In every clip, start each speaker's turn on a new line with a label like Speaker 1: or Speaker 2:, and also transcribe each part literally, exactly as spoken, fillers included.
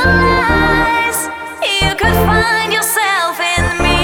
Speaker 1: realize you could find yourself in me?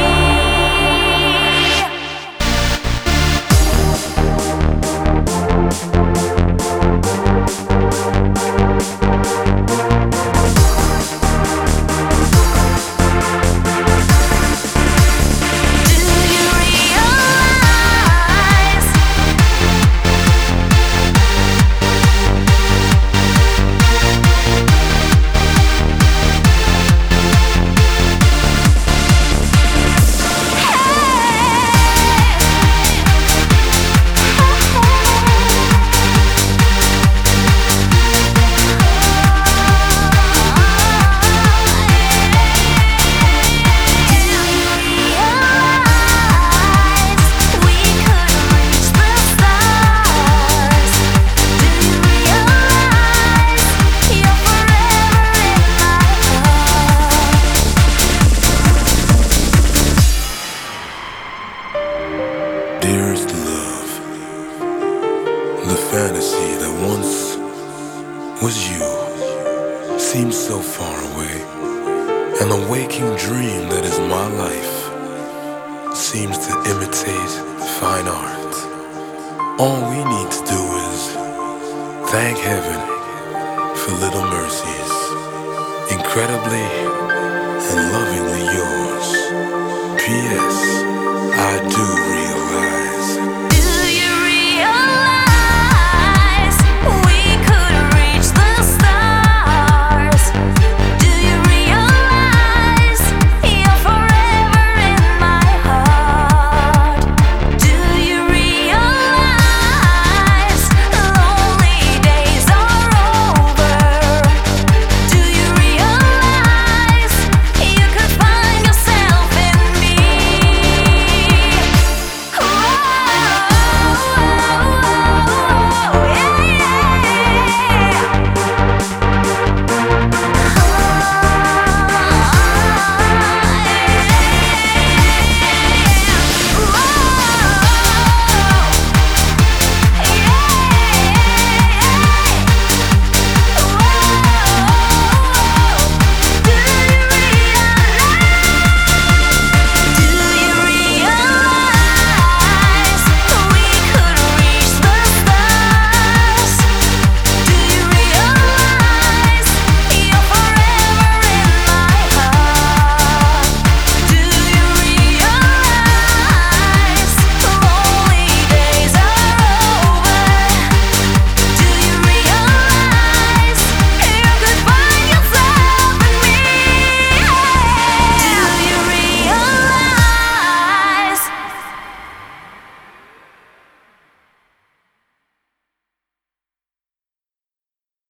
Speaker 2: Dearest love, the fantasy that once was you seems so far away, and the waking dream that is my life seems to imitate fine art. All we need to do is thank heaven for little mercies, incredibly and lovingly yours. P S. I do